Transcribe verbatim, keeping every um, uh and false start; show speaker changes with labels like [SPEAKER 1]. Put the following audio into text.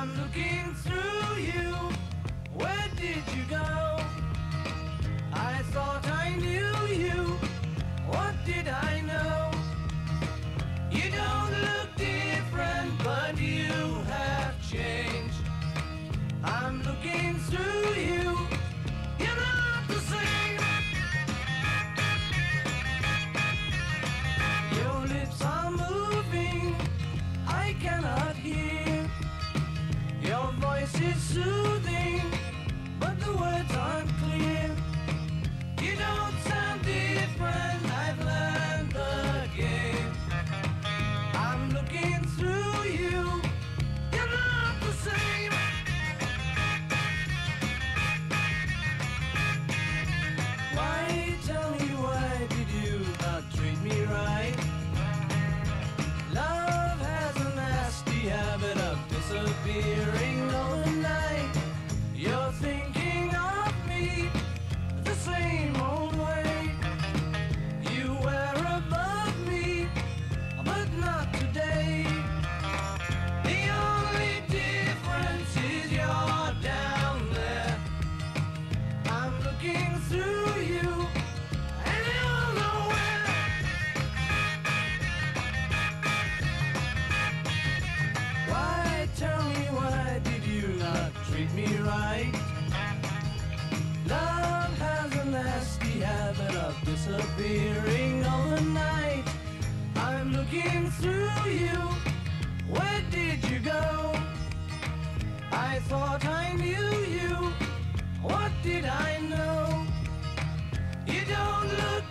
[SPEAKER 1] I'm looking through you. Where did you go? I thought I knew you. What did I know? You don't look different, but you have changed. I'm looking through you. You're not the same. Your lips are moving, I cannot hear. Your voice is soothing, but the words aren't clear. You don't sound different, I've learned the game. I'm looking through you. You're not the same. Why, tell me, why did you not treat me right? Love has a nasty habit of disappearing overnight. You're thinking of me the same old way. You were above me, but not today. The only difference is you're down there. I'm looking through you, and you're nowhere. Why, tell me, why did you not treat me right? Love has a nasty habit of disappearing overnight. I'm looking through you. Where did you go? I thought I knew you. What did I know? You don't look